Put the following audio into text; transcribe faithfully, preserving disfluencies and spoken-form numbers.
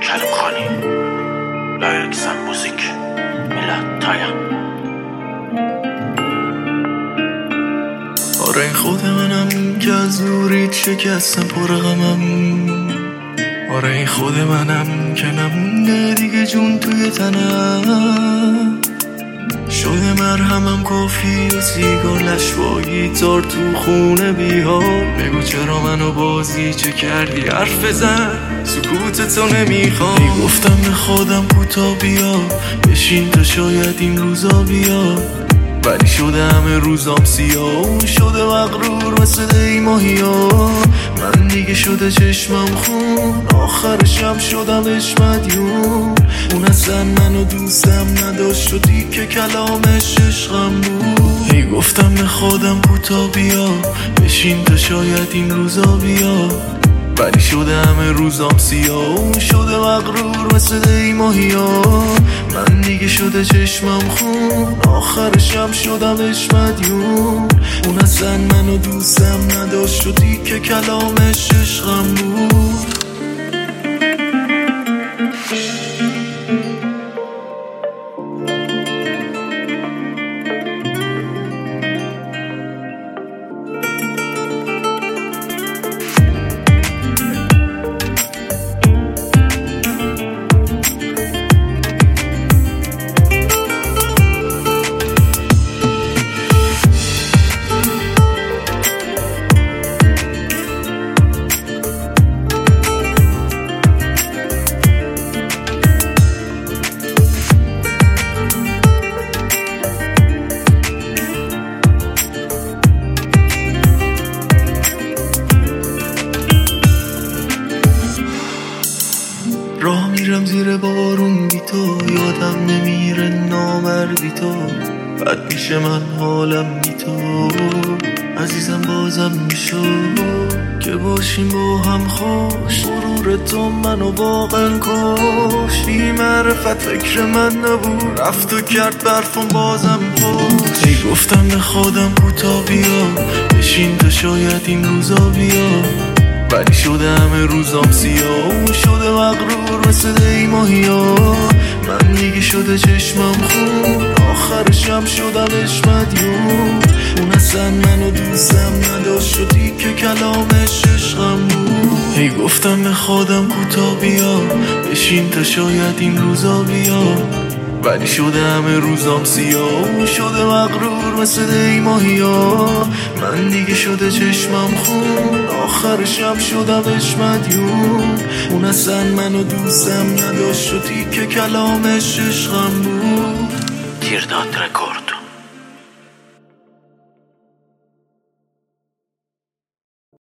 کریم خانی لایکسن موزیک ملت تایم. آره این خود منم که از نورید شکستم پر غمم. آره این خود منم که نمونده دیگه جون توی تنم. شده مرهمم کافی و سیگار لشوایی تار تو خونه بیار. بگو چرا منو بازی چه کردی حرف بزن سکوتتو نمیخوام. ای گفتم به خودم کوتا بیا بشین تا شاید این روزا بیا، ولی شده همه روزام سیاه. شده مغرور مثل دی ماهیا. من دیگه شده چشمم خون آخرشم شدمش مدیون. اون اصلا منو دوستم نداشت شدی که کلامش عشقم بود. هی گفتم به خودم کوتا بیا بشین تا شاید این روزا بیا، ولی شده همه روزام سیاه. شده مغرور مثل دی ماهیا. من دیگه شده چشمم خون آخرشم شدمش مدیون. اون اصلا منو دوستم نداشت شدی که کلامش عشقم بود. راه میرم زیر بارون بی تو، یادم نمیره نامردی تو. بد میشه من حالم بی تو عزیزم بازم میشو که باشیم با هم خوش. غرور تو منو واقعا کش. بی معرفت فکر من نبود رفت و کرد برفم بازم خوش. ای گفتم به خودم کوتا بیا بشین تا شاید این روزا بیا، ولی شده همه روزام سیاه. شده مغرور مثل دی ماهیا. من دیگه شده چشمم خون آخرشم شدمش مدیون. اون اصلا منو دوستم نداشت شدی که کلامش عشقم بود. هی گفتم به خودم کوتا بیا بشین تا شاید این روزا بیا، ولی شده همه روزام سیاه. شده مغرور مثل دی ماهیا. من دیگه شده چشمم خون آخرشم شدمش مدیون. اون اصلا منو دوستم نداشت شدی که کلامش عشقم بود. تیرداد رکورد.